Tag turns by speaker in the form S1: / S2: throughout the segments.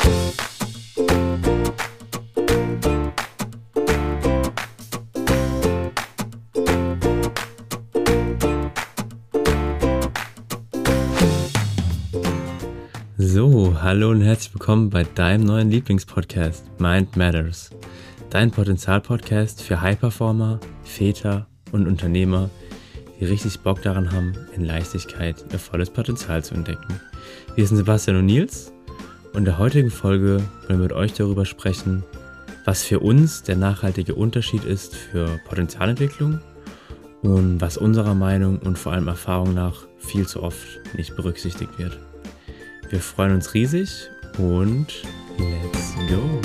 S1: So, hallo und herzlich willkommen bei deinem neuen Lieblingspodcast Mind Matters. Dein Potenzial-Podcast für High-Performer, Väter und Unternehmer, die richtig Bock daran haben, in Leichtigkeit ihr volles Potenzial zu entdecken. Wir sind Sebastian und Nils und in der heutigen Folge wollen wir mit euch darüber sprechen, was für uns der nachhaltige Unterschied ist für Potenzialentwicklung und was unserer Meinung und vor allem Erfahrung nach viel zu oft nicht berücksichtigt wird. Wir freuen uns riesig und let's go!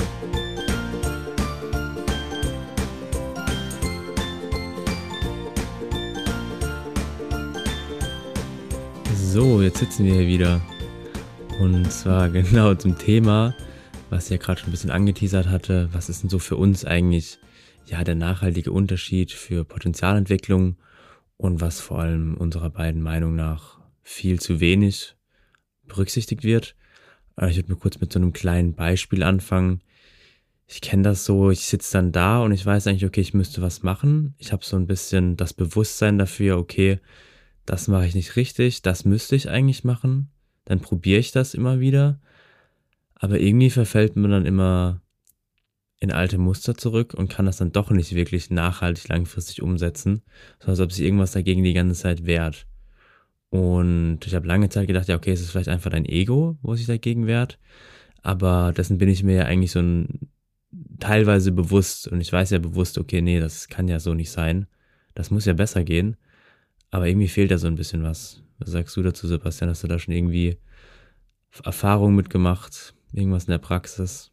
S1: So, jetzt sitzen wir hier wieder und zwar genau zum Thema, was ich ja gerade schon ein bisschen angeteasert hatte. Was ist denn so für uns eigentlich der nachhaltige Unterschied für Potenzialentwicklung und was vor allem unserer beiden Meinung nach viel zu wenig berücksichtigt wird. Ich würde mir kurz mit so einem kleinen Beispiel anfangen. Ich kenne das so, ich sitze dann da und ich weiß eigentlich, okay, ich müsste was machen. Ich habe so ein bisschen das Bewusstsein dafür, okay, das mache ich nicht richtig, das müsste ich eigentlich machen. Dann probiere ich das immer wieder. Aber irgendwie verfällt man dann immer in alte Muster zurück und kann das dann doch nicht wirklich nachhaltig langfristig umsetzen, sondern als ob sich irgendwas dagegen die ganze Zeit wehrt. Und ich habe lange Zeit gedacht, ja okay, es ist vielleicht einfach dein Ego, wo sich dagegen wehrt, aber dessen bin ich mir ja eigentlich so teilweise bewusst und ich weiß ja bewusst, okay, nee, das kann ja so nicht sein, das muss ja besser gehen, aber irgendwie fehlt da so ein bisschen was. Was sagst du dazu, Sebastian? Hast du da schon irgendwie Erfahrungen mitgemacht, irgendwas in der Praxis?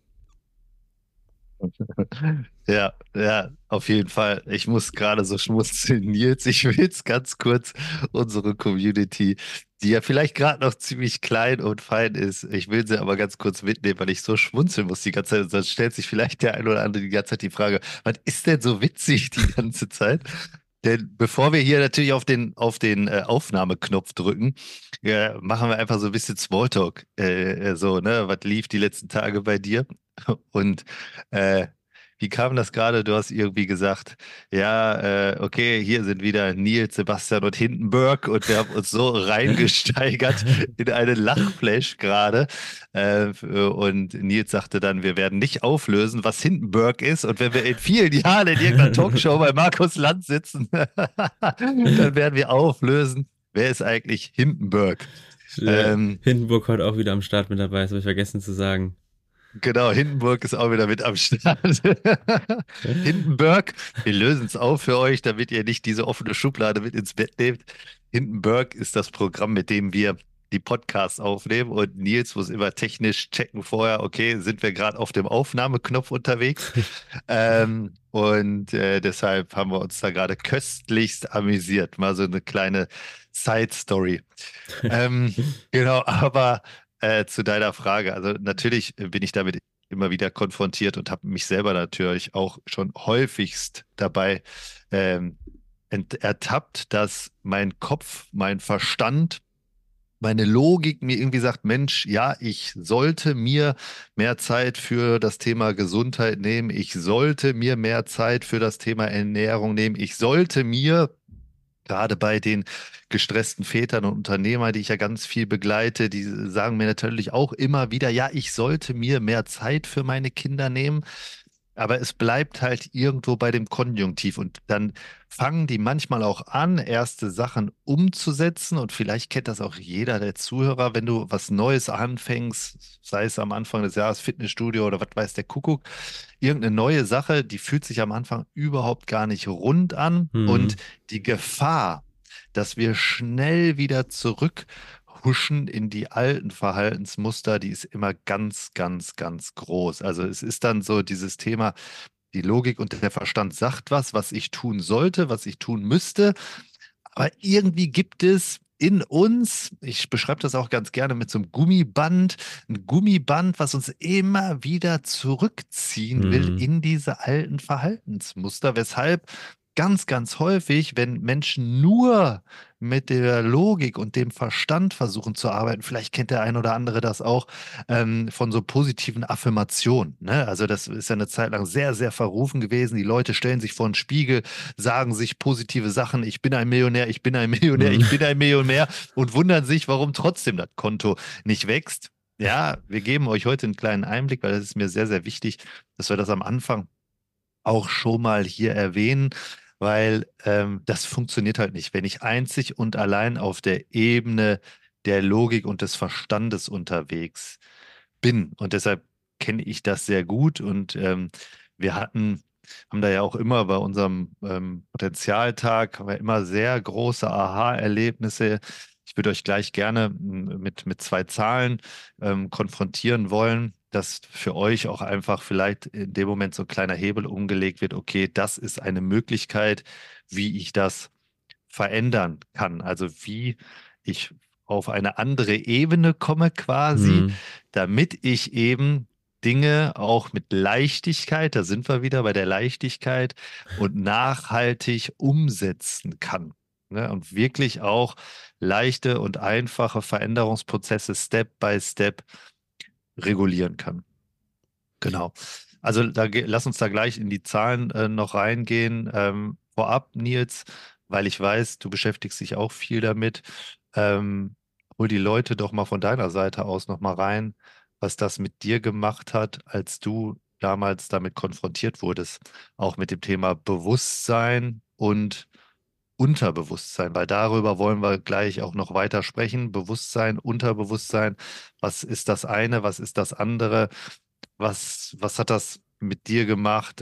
S2: Ja, auf jeden Fall. Ich muss gerade so schmunzeln, Nils. Ich will jetzt ganz kurz unsere Community, die ja vielleicht gerade noch ziemlich klein und fein ist, ich will sie aber ganz kurz mitnehmen, weil ich so schmunzeln muss die ganze Zeit. Sonst stellt sich vielleicht der ein oder andere die ganze Zeit die Frage, was ist denn so witzig die ganze Zeit? Denn bevor wir hier natürlich auf den Aufnahmeknopf drücken, machen wir einfach so ein bisschen Smalltalk. So, ne? Was lief die letzten Tage bei dir? Und äh, wie kam das gerade? Du hast irgendwie gesagt, ja, okay, hier sind wieder Nils, Sebastian und Hindenburg und wir haben uns so reingesteigert in einen Lachflash gerade. Und Nils sagte dann, wir werden nicht auflösen, was Hindenburg ist. Und wenn wir in vielen Jahren in irgendeiner Talkshow bei Markus Lanz sitzen, dann werden wir auflösen, wer ist eigentlich Hindenburg?
S1: Hindenburg heute auch wieder am Start mit dabei, das habe ich vergessen zu sagen.
S2: Genau, Hindenburg ist auch wieder mit am Start. Hindenburg, wir lösen es auf für euch, damit ihr nicht diese offene Schublade mit ins Bett nehmt. Hindenburg ist das Programm, mit dem wir die Podcasts aufnehmen und Nils muss immer technisch checken vorher, okay, sind wir gerade auf dem Aufnahmeknopf unterwegs? Deshalb haben wir uns da gerade köstlichst amüsiert. Mal so eine kleine Side-Story. Genau, aber zu deiner Frage, also natürlich bin ich damit immer wieder konfrontiert und habe mich selber natürlich auch schon häufigst dabei ähm, ertappt, dass mein Kopf, mein Verstand, meine Logik mir irgendwie sagt, Mensch, ja, ich sollte mir mehr Zeit für das Thema Gesundheit nehmen, ich sollte mir mehr Zeit für das Thema Ernährung nehmen, ich sollte mir gerade bei den gestressten Vätern und Unternehmern, die ich ja ganz viel begleite, die sagen mir natürlich auch immer wieder, ja, ich sollte mir mehr Zeit für meine Kinder nehmen. Aber es bleibt halt irgendwo bei dem Konjunktiv und dann fangen die manchmal auch an, erste Sachen umzusetzen und vielleicht kennt das auch jeder der Zuhörer, wenn du was Neues anfängst, sei es am Anfang des Jahres Fitnessstudio oder was weiß der Kuckuck, irgendeine neue Sache, die fühlt sich am Anfang überhaupt gar nicht rund an und
S1: Hm.
S2: die Gefahr, dass wir schnell wieder zurückhuschen in die alten Verhaltensmuster, die ist immer ganz, ganz, ganz groß. Also es ist dann so dieses Thema, die Logik und der Verstand sagt was, was ich tun sollte, was ich tun müsste. Aber irgendwie gibt es in uns, ich beschreibe das auch ganz gerne mit so einem Gummiband, ein Gummiband, was uns immer wieder zurückziehen will
S1: Hm.
S2: in diese alten Verhaltensmuster, weshalb ganz, ganz häufig, wenn Menschen nur mit der Logik und dem Verstand versuchen zu arbeiten, vielleicht kennt der ein oder andere das auch, von so positiven Affirmationen. Ne? Also das ist ja eine Zeit lang sehr, sehr verrufen gewesen. Die Leute stellen sich vor den Spiegel, sagen sich positive Sachen, ich bin ein Millionär, ich bin ein Millionär,
S1: Mhm.
S2: ich bin ein Millionär und wundern sich, warum trotzdem das Konto nicht wächst. Ja, wir geben euch heute einen kleinen Einblick, weil das ist mir sehr, sehr wichtig, dass wir das am Anfang auch schon mal hier erwähnen, weil das funktioniert halt nicht. Wenn ich einzig und allein auf der Ebene der Logik und des Verstandes unterwegs bin und deshalb kenne ich das sehr gut und wir haben da ja auch immer bei unserem Potenzialtag haben wir immer sehr große Aha-Erlebnisse. Ich würde euch gleich gerne mit zwei Zahlen konfrontieren wollen, dass für euch auch einfach vielleicht in dem Moment so ein kleiner Hebel umgelegt wird. Okay, das ist eine Möglichkeit, wie ich das verändern kann. Also wie ich auf eine andere Ebene komme quasi,
S1: Mhm.
S2: damit ich eben Dinge auch mit Leichtigkeit, da sind wir wieder bei der Leichtigkeit und nachhaltig umsetzen kann. Ne? Und wirklich auch leichte und einfache Veränderungsprozesse Step by Step regulieren kann. Genau. Also lass uns da gleich in die Zahlen noch reingehen. Vorab, Nils, weil ich weiß, du beschäftigst dich auch viel damit. Ähm, hol die Leute doch mal von deiner Seite aus noch mal rein, was das mit dir gemacht hat, als du damals damit konfrontiert wurdest, auch mit dem Thema Bewusstsein und Unterbewusstsein, weil darüber wollen wir gleich auch noch weiter sprechen. Bewusstsein, Unterbewusstsein, was ist das eine, was ist das andere? Was hat das mit dir gemacht?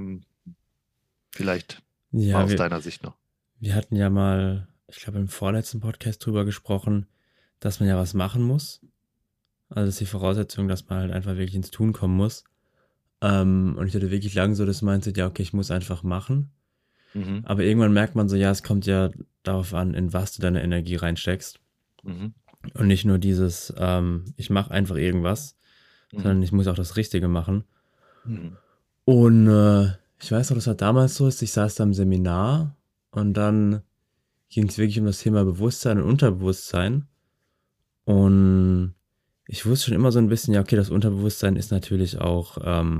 S2: Vielleicht mal
S1: Ja,
S2: aus
S1: wir,
S2: deiner Sicht noch.
S1: wir hatten ja mal, ich glaube im vorletzten Podcast drüber gesprochen, dass man ja was machen muss. Also das ist die Voraussetzung, dass man halt einfach wirklich ins Tun kommen muss. Und ich hatte wirklich lange so das Mindset, ja, okay, ich muss einfach machen.
S2: Mhm,
S1: Aber irgendwann merkt man so, ja, es kommt ja darauf an, in was du deine Energie reinsteckst.
S2: mhm,
S1: Und nicht nur dieses, ich mache einfach irgendwas,
S2: mhm,
S1: sondern ich muss auch das Richtige machen.
S2: mhm,
S1: Und ich weiß noch, das war damals so, ich saß da im Seminar und dann ging es wirklich um das Thema Bewusstsein und Unterbewusstsein. Und ich wusste schon immer so ein bisschen, ja, okay, das Unterbewusstsein ist natürlich auch,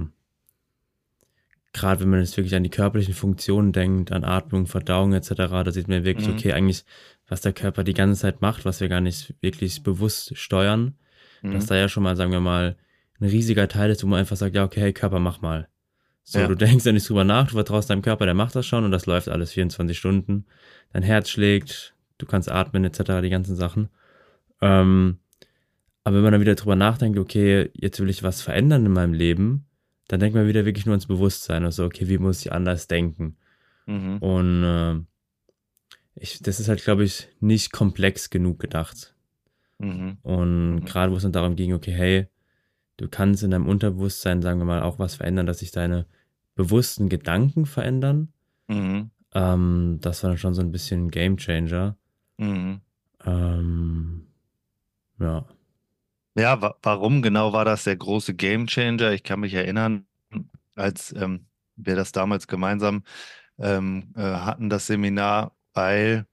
S1: gerade wenn man jetzt wirklich an die körperlichen Funktionen denkt, an Atmung, Verdauung etc., da sieht man wirklich,
S2: mhm,
S1: okay, eigentlich, was der Körper die ganze Zeit macht, was wir gar nicht wirklich bewusst steuern, dass
S2: mhm.
S1: da ja schon mal, sagen wir mal, ein riesiger Teil ist, wo man einfach sagt, ja, okay, hey Körper, mach mal. So, du
S2: Ja,
S1: denkst ja nicht drüber nach, du vertraust deinem Körper, der macht das schon und das läuft alles 24 Stunden. Dein Herz schlägt, du kannst atmen etc., die ganzen Sachen. Ähm, aber wenn man dann wieder drüber nachdenkt, okay, jetzt will ich was verändern in meinem Leben, dann denkt man wieder wirklich nur ins Bewusstsein. Also, okay, wie muss ich anders denken?
S2: mhm,
S1: Und das ist halt, glaube ich, nicht komplex genug gedacht.
S2: mhm,
S1: Und
S2: mhm,
S1: gerade wo es dann darum ging, okay, hey, du kannst in deinem Unterbewusstsein, sagen wir mal, auch was verändern, dass sich deine bewussten Gedanken verändern.
S2: mhm,
S1: Das war dann schon so ein bisschen ein Gamechanger.
S2: mhm.
S1: Ähm, ja.
S2: Ja, warum genau war das der große Gamechanger? Ich kann mich erinnern, als wir das damals gemeinsam hatten, das Seminar, weil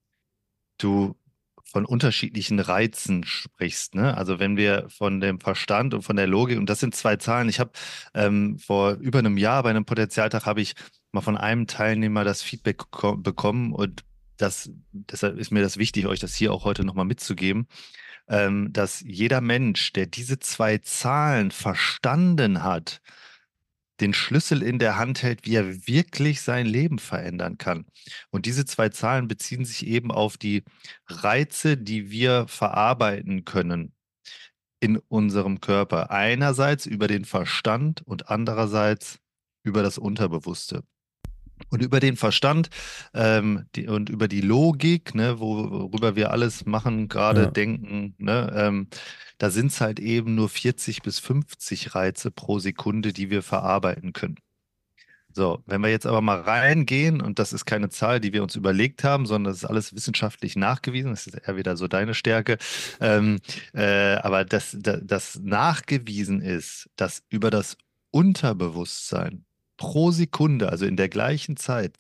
S2: du von unterschiedlichen Reizen sprichst, ne? Also wenn wir von dem Verstand und von der Logik, und das sind zwei Zahlen, ich habe vor über einem Jahr bei einem Potenzialtag habe ich mal von einem Teilnehmer das Feedback bekommen und deshalb ist mir das wichtig, euch das hier auch heute nochmal mitzugeben, dass jeder Mensch, der diese zwei Zahlen verstanden hat, den Schlüssel in der Hand hält, wie er wirklich sein Leben verändern kann. Und diese zwei Zahlen beziehen sich eben auf die Reize, die wir verarbeiten können in unserem Körper. Einerseits über den Verstand und andererseits über das Unterbewusste. Und über den Verstand und über die Logik, ne, worüber wir alles machen, gerade
S1: Ja.
S2: denken, ne, da sind es halt eben nur 40 bis 50 Reize pro Sekunde, die wir verarbeiten können. So, wenn wir jetzt aber mal reingehen, und das ist keine Zahl, die wir uns überlegt haben, sondern das ist alles wissenschaftlich nachgewiesen, das ist eher wieder so deine Stärke, ähm, aber das nachgewiesen ist, dass über das Unterbewusstsein pro Sekunde, also in der gleichen Zeit,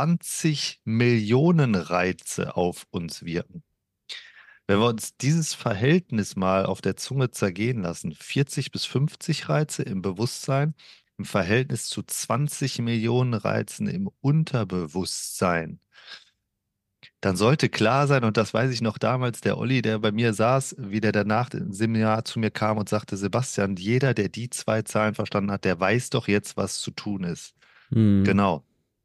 S2: 20 Millionen Reize auf uns wirken. Wenn wir uns dieses Verhältnis mal auf der Zunge zergehen lassen, 40 bis 50 Reize im Bewusstsein im Verhältnis zu 20 Millionen Reizen im Unterbewusstsein, dann sollte klar sein, und das weiß ich noch damals, der Olli, der bei mir saß, wie der danach im Seminar zu mir kam und sagte, Sebastian, jeder, der die zwei Zahlen verstanden hat, der weiß doch jetzt, was zu tun ist.
S1: Mhm.
S2: Genau.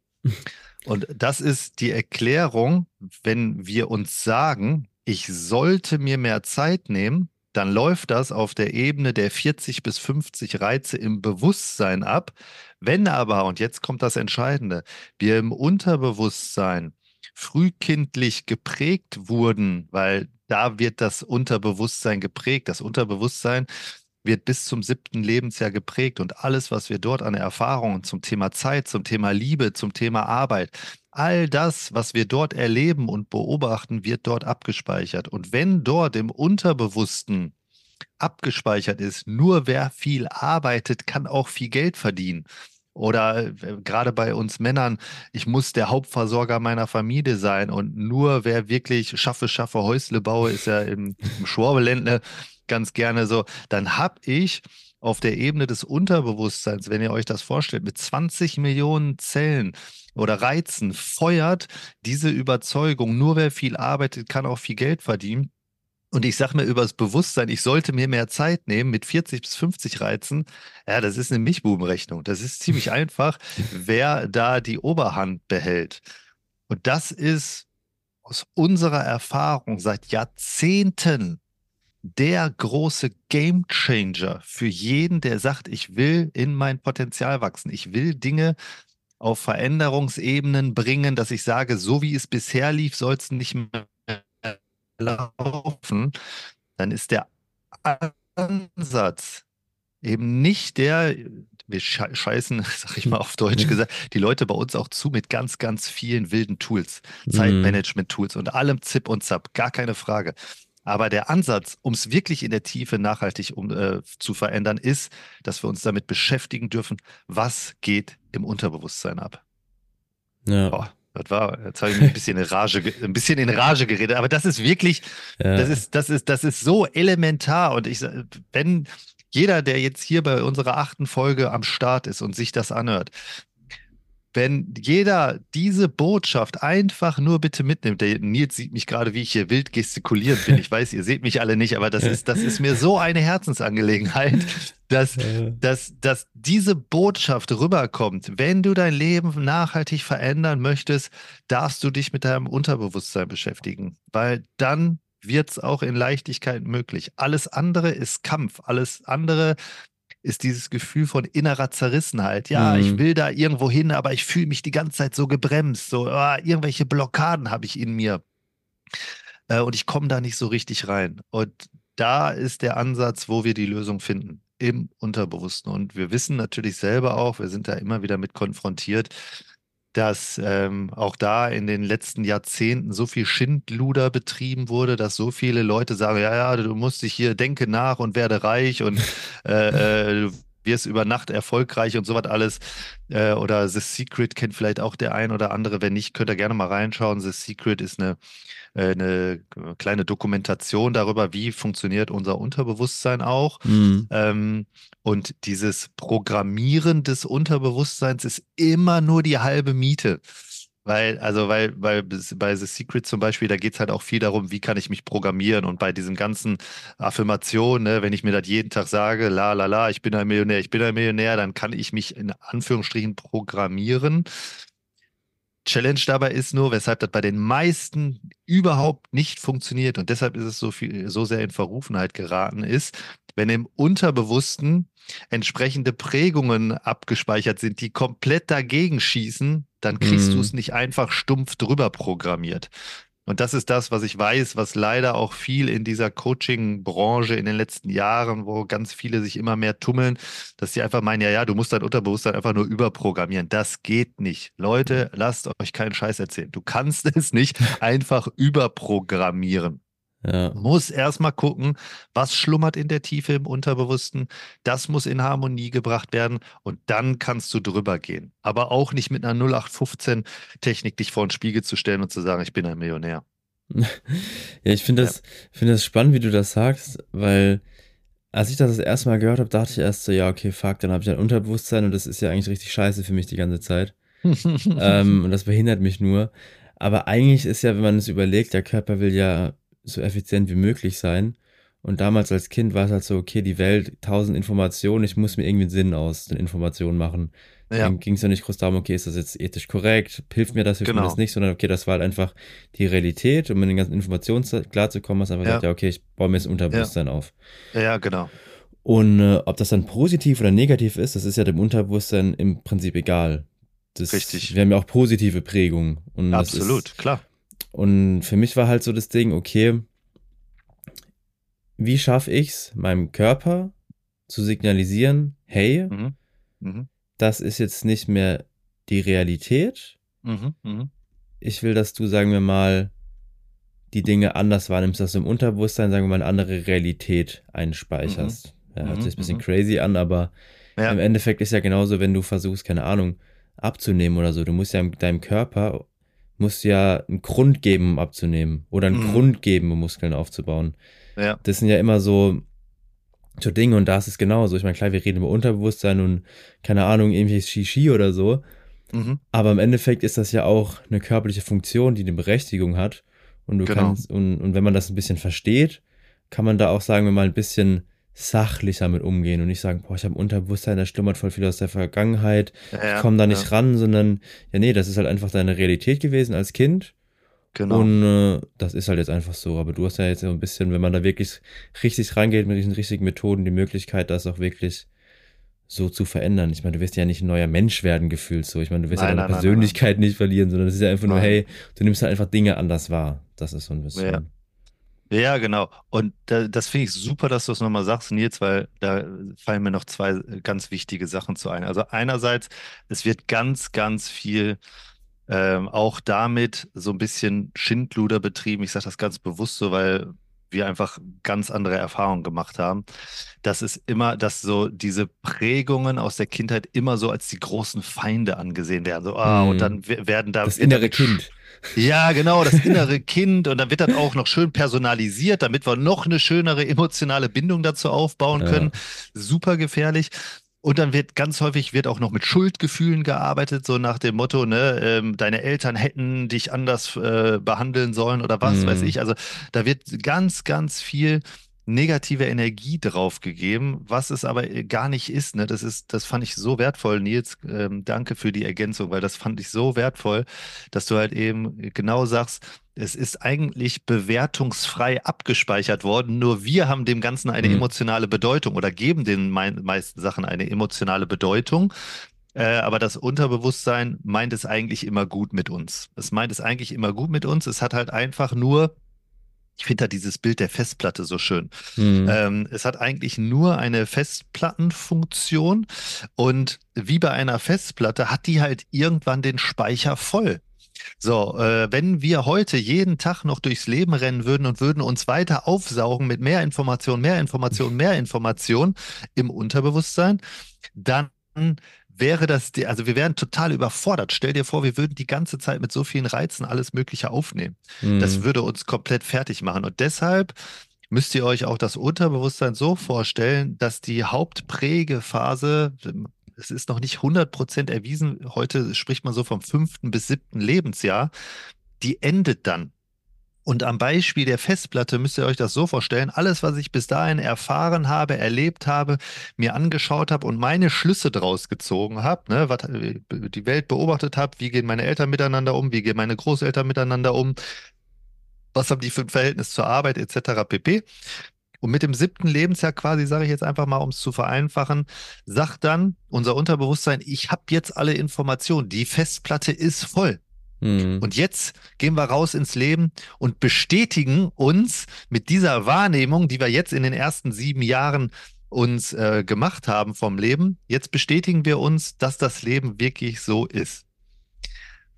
S2: Und das ist die Erklärung, wenn wir uns sagen, ich sollte mir mehr Zeit nehmen, dann läuft das auf der Ebene der 40 bis 50 Reize im Bewusstsein ab. Wenn aber, und jetzt kommt das Entscheidende, wir im Unterbewusstsein frühkindlich geprägt wurden, weil da wird das Unterbewusstsein geprägt. Das Unterbewusstsein wird bis zum 7. Lebensjahr geprägt und alles, was wir dort an Erfahrungen zum Thema Zeit, zum Thema Liebe, zum Thema Arbeit, all das, was wir dort erleben und beobachten, wird dort abgespeichert. Und wenn dort im Unterbewussten abgespeichert ist, nur wer viel arbeitet, kann auch viel Geld verdienen. Oder gerade bei uns Männern, ich muss der Hauptversorger meiner Familie sein und nur wer wirklich schaffe, Häusle baue, ist ja im Schwabeländle ganz gerne so, dann habe ich auf der Ebene des Unterbewusstseins, wenn ihr euch das vorstellt, mit 20 Millionen Zellen oder Reizen feuert diese Überzeugung, nur wer viel arbeitet, kann auch viel Geld verdienen. Und ich sage mir über das Bewusstsein, ich sollte mir mehr Zeit nehmen mit 40 bis 50 Reizen. Ja, das ist eine Milchbubenrechnung. Das ist ziemlich einfach, wer da die Oberhand behält. Und das ist aus unserer Erfahrung seit Jahrzehnten der große Gamechanger für jeden, der sagt, ich will in mein Potenzial wachsen. Ich will Dinge auf Veränderungsebenen bringen, dass ich sage, so wie es bisher lief, soll es nicht mehr laufen, dann ist der Ansatz eben nicht der, wir scheißen, sag ich mal auf Deutsch gesagt, die Leute bei uns auch zu mit ganz, ganz vielen wilden Tools,
S1: Mhm.
S2: Zeitmanagement-Tools und allem Zip und Zap, gar keine Frage. Aber der Ansatz, um es wirklich in der Tiefe nachhaltig zu verändern, ist, dass wir uns damit beschäftigen dürfen, was geht im Unterbewusstsein ab.
S1: Ja.
S2: Boah, jetzt habe ich mich ein bisschen in Rage geredet, aber das ist wirklich,
S1: Ja.
S2: das ist so elementar. Und wenn jeder, der jetzt hier bei unserer 8. Folge am Start ist und sich das anhört, wenn jeder diese Botschaft einfach nur bitte mitnimmt, der Nils sieht mich gerade, wie ich hier wild gestikulierend bin. Ich weiß, ihr seht mich alle nicht, aber das ist mir so eine Herzensangelegenheit, dass,
S1: Äh,
S2: dass diese Botschaft rüberkommt. Wenn du dein Leben nachhaltig verändern möchtest, darfst du dich mit deinem Unterbewusstsein beschäftigen, weil dann wird es auch in Leichtigkeit möglich. Alles andere ist Kampf, alles andere ist dieses Gefühl von innerer Zerrissenheit. Ja, ich
S1: Mhm.
S2: will da irgendwo hin, aber ich fühle mich die ganze Zeit so gebremst. So, irgendwelche Blockaden habe ich in mir. Und ich komme da nicht so richtig rein. Und da ist der Ansatz, wo wir die Lösung finden. Im Unterbewussten. Und wir wissen natürlich selber auch, wir sind da immer wieder mit konfrontiert, dass auch da in den letzten Jahrzehnten so viel Schindluder betrieben wurde, dass so viele Leute sagen, ja, ja, du musst dich hier, denke nach und werde reich und du wirst über Nacht erfolgreich und sowas alles. Oder The Secret kennt vielleicht auch der ein oder andere. Wenn nicht, könnt ihr gerne mal reinschauen. The Secret ist eine kleine Dokumentation darüber, wie funktioniert unser Unterbewusstsein auch.
S1: Mhm.
S2: Ähm, und dieses Programmieren des Unterbewusstseins ist immer nur die halbe Miete. Weil bei The Secret zum Beispiel, da geht es halt auch viel darum, wie kann ich mich programmieren. Und bei diesen ganzen Affirmationen, ne, wenn ich mir das jeden Tag sage, la la la, ich bin ein Millionär, dann kann ich mich in Anführungsstrichen programmieren. Challenge dabei ist nur, weshalb das bei den meisten überhaupt nicht funktioniert und deshalb ist es so sehr in Verrufenheit geraten ist, wenn im Unterbewussten entsprechende Prägungen abgespeichert sind, die komplett dagegen schießen, dann kriegst du es
S1: Mhm.
S2: nicht einfach stumpf drüber programmiert. Und das ist das, was ich weiß, was leider auch viel in dieser Coaching-Branche in den letzten Jahren, wo ganz viele sich immer mehr tummeln, dass sie einfach meinen, ja, ja, du musst dein Unterbewusstsein einfach nur überprogrammieren. Das geht nicht. Leute, lasst euch keinen Scheiß erzählen. Du kannst es nicht einfach überprogrammieren.
S1: Ja.
S2: Muss erstmal gucken, was schlummert in der Tiefe im Unterbewussten. Das muss in Harmonie gebracht werden und dann kannst du drüber gehen. Aber auch nicht mit einer 0815-Technik dich vor den Spiegel zu stellen und zu sagen, ich bin ein Millionär.
S1: Ja, ich finde
S2: Ja.
S1: das spannend, wie du das sagst, weil als ich das erste Mal gehört habe, dachte ich erst so, ja, okay, fuck, dann habe ich ein Unterbewusstsein und das ist ja eigentlich richtig scheiße für mich die ganze Zeit. Und das behindert mich nur. Aber eigentlich ist ja, wenn man es überlegt, der Körper will ja so effizient wie möglich sein. Und damals als Kind war es halt so, okay, die Welt, 1000 Informationen, ich muss mir irgendwie einen Sinn aus den Informationen machen.
S2: Ja,
S1: Dann ging es ja nicht groß darum, okay, ist das jetzt ethisch korrekt, hilft mir das
S2: genau.
S1: nicht, sondern okay, das war halt einfach die Realität, um mit den ganzen Informationen klarzukommen, hast du einfach gesagt,
S2: Ja,
S1: ja, okay, ich baue mir jetzt ein
S2: ja,
S1: Unterbewusstsein auf.
S2: ja, genau.
S1: Und ob das dann positiv oder negativ ist, das ist ja dem Unterbewusstsein im Prinzip egal.
S2: Richtig.
S1: Wir haben ja auch positive Prägungen.
S2: Absolut, klar.
S1: Und für mich war halt so das Ding, okay, wie schaffe ich es, meinem Körper zu signalisieren, hey,
S2: Mhm. Mhm.
S1: das ist jetzt nicht mehr die Realität.
S2: Mhm. Mhm.
S1: Ich will, dass du, sagen wir mal, die Dinge anders wahrnimmst, dass du im Unterbewusstsein, sagen wir mal, eine andere Realität
S2: Mhm.
S1: einspeicherst. Ja, hört
S2: Mhm.
S1: sich ein bisschen
S2: Mhm.
S1: crazy an, aber im
S2: Ja,
S1: Endeffekt ist ja genauso, wenn du versuchst, keine Ahnung, abzunehmen oder so. Du musst ja deinem Körper musst ja einen Grund geben, um abzunehmen. Oder einen
S2: mhm.
S1: Grund geben, um Muskeln aufzubauen.
S2: Ja,
S1: Das sind ja immer so Dinge und da ist es genauso. Ich meine, klar, wir reden über Unterbewusstsein und keine Ahnung, irgendwie Shishi oder so.
S2: mhm.
S1: Aber im Endeffekt ist das ja auch eine körperliche Funktion, die eine Berechtigung hat. Und du
S2: Genau.
S1: kannst, und wenn man das ein bisschen versteht, kann man da auch, sagen wir mal, ein bisschen sachlicher mit umgehen und nicht sagen, boah, ich habe ein Unterbewusstsein, da schlummert voll viel aus der Vergangenheit, ich
S2: Ja,
S1: komme da
S2: ja,
S1: nicht ran, sondern, ja, nee, das ist halt einfach deine Realität gewesen als Kind
S2: genau.
S1: und das ist halt jetzt einfach so. Aber du hast ja jetzt so ein bisschen, wenn man da wirklich richtig rangeht mit diesen richtigen Methoden, die Möglichkeit, das auch wirklich so zu verändern. Ich meine, du wirst ja nicht ein neuer Mensch werden gefühlt so. Ich meine, du wirst ja
S2: Nein,
S1: deine
S2: nein, nein, nein, nein.
S1: Persönlichkeit nicht verlieren, sondern es ist ja einfach nur,
S2: Nein.
S1: hey, du nimmst halt einfach Dinge anders wahr. Das ist so ein
S2: Ja.
S1: bisschen.
S2: Ja, genau. Und das finde ich super, dass du es nochmal sagst, Nils, weil da fallen mir noch zwei ganz wichtige Sachen zu ein. Also einerseits, es wird ganz, ganz viel auch damit so ein bisschen Schindluder betrieben. Ich sage das ganz bewusst so, weil wir einfach ganz andere Erfahrungen gemacht haben. Das ist immer, dass so diese Prägungen aus der Kindheit immer so als die großen Feinde angesehen werden. So, und
S1: Mm,
S2: dann werden da,
S1: das
S2: wird
S1: innere
S2: damit
S1: Kind.
S2: ja, genau, das innere Kind. Und dann wird das auch noch schön personalisiert, damit wir noch eine schönere emotionale Bindung dazu aufbauen können.
S1: Ja.
S2: Super gefährlich. Und dann wird ganz häufig wird auch noch mit Schuldgefühlen gearbeitet, so nach dem Motto, ne, deine Eltern hätten dich anders behandeln sollen oder was weiß
S1: Mm,
S2: ich. Also da wird ganz, ganz viel negative Energie drauf gegeben, was es aber gar nicht ist. Ne? Das fand ich so wertvoll, Nils. Danke für die Ergänzung, weil das fand ich so wertvoll, dass du halt eben genau sagst, es ist eigentlich bewertungsfrei abgespeichert worden, nur wir haben dem Ganzen eine
S1: mm,
S2: emotionale Bedeutung oder geben den meisten Sachen eine emotionale Bedeutung. Aber das Unterbewusstsein meint es eigentlich immer gut mit uns. Es meint es eigentlich immer gut mit uns. Es hat halt einfach nur, ich finde da dieses Bild der Festplatte so schön.
S1: mm,
S2: Es hat eigentlich nur eine Festplattenfunktion und wie bei einer Festplatte hat die halt irgendwann den Speicher voll. So, wenn wir heute jeden Tag noch durchs Leben rennen würden und würden uns weiter aufsaugen mit mehr Information, mehr Information, mehr Information im Unterbewusstsein, dann wäre also wir wären total überfordert. Stell dir vor, wir würden die ganze Zeit mit so vielen Reizen alles Mögliche aufnehmen. Das
S1: mm,
S2: würde uns komplett fertig machen. Und deshalb müsst ihr euch auch das Unterbewusstsein so vorstellen, dass die Hauptprägephase, es ist noch nicht 100% erwiesen, heute spricht man so vom 5. bis 7. Lebensjahr, die endet dann. Und am Beispiel der Festplatte müsst ihr euch das so vorstellen, alles, was ich bis dahin erfahren habe, erlebt habe, mir angeschaut habe und meine Schlüsse draus gezogen habe, ne, was die Welt beobachtet habe, wie gehen meine Eltern miteinander um, wie gehen meine Großeltern miteinander um, was haben die für ein Verhältnis zur Arbeit etc. pp. Und mit dem 7. Lebensjahr quasi, sage ich jetzt einfach mal, um es zu vereinfachen, sagt dann unser Unterbewusstsein, ich habe jetzt alle Informationen, die Festplatte ist voll.
S1: mm,
S2: Und jetzt gehen wir raus ins Leben und bestätigen uns mit dieser Wahrnehmung, die wir jetzt in den ersten 7 Jahren uns gemacht haben vom Leben. Jetzt bestätigen wir uns, dass das Leben wirklich so ist.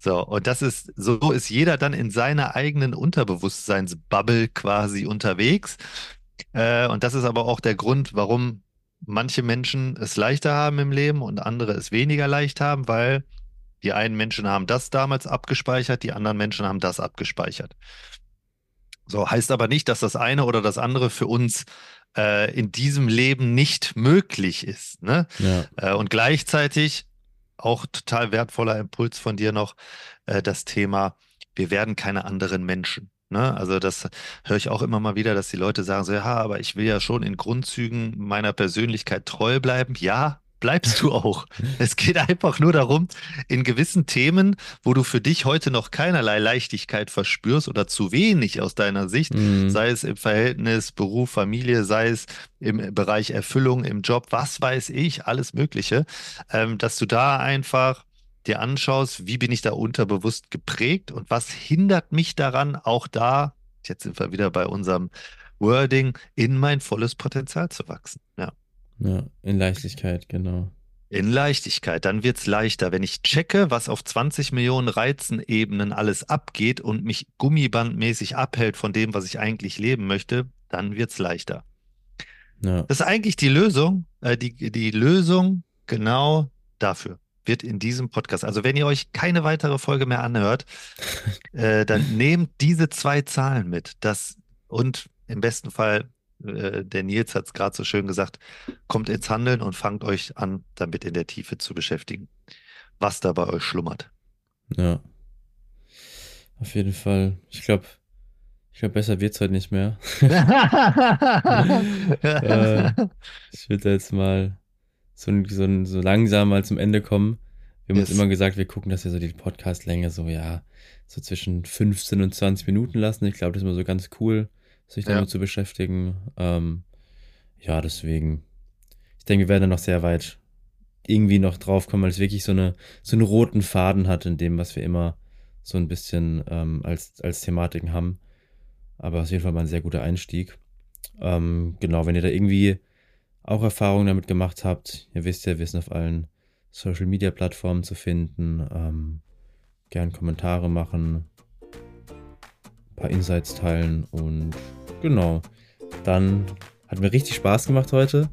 S2: So, und so ist jeder dann in seiner eigenen Unterbewusstseinsbubble quasi unterwegs. Und das ist aber auch der Grund, warum manche Menschen es leichter haben im Leben und andere es weniger leicht haben, weil die einen Menschen haben das damals abgespeichert, die anderen Menschen haben das abgespeichert. So, heißt aber nicht, dass das eine oder das andere für uns in diesem Leben nicht möglich ist, ne?
S1: Ja,
S2: Und gleichzeitig auch total wertvoller Impuls von dir noch, das Thema, wir werden keine anderen Menschen. Ne? Also das höre ich auch immer mal wieder, dass die Leute sagen so, ja, aber ich will ja schon in Grundzügen meiner Persönlichkeit treu bleiben. Ja, bleibst du auch. Es geht einfach nur darum, in gewissen Themen, wo du für dich heute noch keinerlei Leichtigkeit verspürst oder zu wenig aus deiner Sicht,
S1: mhm.
S2: sei es im Verhältnis Beruf, Familie, sei es im Bereich Erfüllung, im Job, was weiß ich, alles Mögliche, dass du da einfach dir anschaust, wie bin ich da unterbewusst geprägt und was hindert mich daran, auch da, jetzt sind wir wieder bei unserem Wording, in mein volles Potenzial zu wachsen. Ja.
S1: Ja, in Leichtigkeit, genau.
S2: In Leichtigkeit, dann wird's leichter. Wenn ich checke, was auf 20 Millionen Reizenebenen alles abgeht und mich gummibandmäßig abhält von dem, was ich eigentlich leben möchte, dann wird's leichter.
S1: Ja.
S2: Das ist eigentlich die Lösung, die Lösung genau dafür wird in diesem Podcast. Also wenn ihr euch keine weitere Folge mehr anhört, dann nehmt diese zwei Zahlen mit. Und im besten Fall, der Nils hat es gerade so schön gesagt, kommt ins Handeln und fangt euch an, damit in der Tiefe zu beschäftigen, was da bei euch schlummert.
S1: Ja, auf jeden Fall. Ich glaube, besser wird's heute nicht mehr. äh, Ich würde jetzt mal so langsam mal zum Ende kommen. Wir haben uns
S2: Yes.
S1: immer gesagt, wir gucken, dass wir so die Podcastlänge so, ja, so zwischen 15 und 20 Minuten lassen. Ich glaube, das ist immer so ganz cool, sich
S2: Ja.
S1: damit zu beschäftigen. Ja, deswegen, ich denke, wir werden da noch sehr weit irgendwie noch drauf kommen, weil es wirklich so einen roten Faden hat in dem, was wir immer so ein bisschen als Thematiken haben. Aber auf jeden Fall mal ein sehr guter Einstieg. Genau, wenn ihr da irgendwie auch Erfahrungen damit gemacht habt, ihr wisst ja, wir sind auf allen Social Media Plattformen zu finden. Gern Kommentare machen, ein paar Insights teilen und genau, dann hat mir richtig Spaß gemacht heute.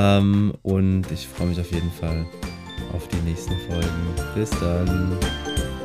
S1: Und ich freue mich auf jeden Fall auf die nächsten Folgen. Bis dann.